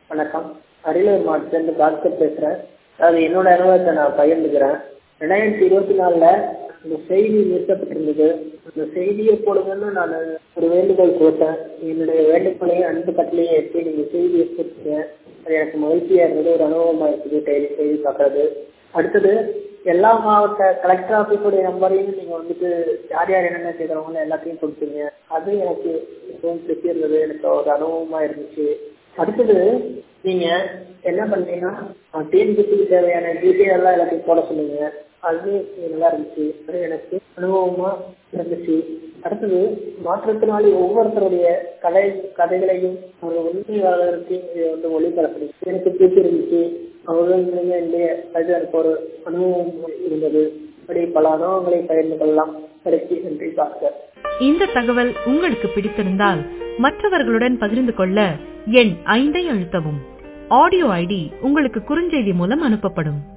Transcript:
வணக்கம். அரியலூர் மாவட்டத்திலிருந்து பாஸ்கர் பேசுறேன். அது என்னோட அனுபவத்தை நான் பகிர்ந்துக்கிறேன். 2024 இந்த செய்தி நிறுத்தப்பட்டிருந்தது. அந்த செய்தியை போடுங்கன்னு நான் ஒரு வேண்டுகோள் கொடுத்தேன். என்னுடைய வேண்டுகோளையும் அன்பு கட்டளையும் ஏற்றி நீங்க செய்தியை கொடுத்தீங்க. அது எனக்கு மகிழ்ச்சியா இருந்தது. ஒரு அனுபவமா இருக்குது டெய்லி செய்தி பார்க்கறது. அடுத்தது எல்லா மாவட்ட கலெக்டர் ஆஃபீஸோடைய நம்பரையும் நீங்க வந்துட்டு யார் யார் என்னென்ன செய்யறவங்க எல்லாத்தையும் கொடுத்தீங்க. அது எனக்கு மிகவும் பிடிச்சிருந்தது. எனக்கு ஒரு அனுபவமா இருந்துச்சு. அடுத்தது நீங்க என்ன பண்ணீங்கன்னா டிஎன்பிசிக்கு தேவையான டீட்டெயில் எல்லாம் எல்லாத்தையும் போட சொன்னீங்க. அது நல்லா இருந்துச்சு. அது எனக்கு அனுபவமா இருந்துச்சு. அடுத்தது மாற்றுத்திறனாளி ஒவ்வொருத்தருடைய கதைகளையும் ஒரு உண்மையாளருக்கு வந்து ஒளிபரப்பு எனக்கு பிடிச்சிருந்துச்சு. அவர்களுடைய அது எனக்கு ஒரு அனுபவம் இருந்தது. அப்படி பல அனுபவங்களை பகிர்ந்து கொள்ளலாம். கடைசி நன்றி பாஸ்கர். இந்த தகவல் உங்களுக்கு பிடித்திருந்தால் மற்றவர்களுடன் பகிர்ந்து கொள்ள எண் 5 அழுத்தவும். ஆடியோ ஐடி உங்களுக்கு குறுஞ்செய்தி மூலம் அனுப்பப்படும்.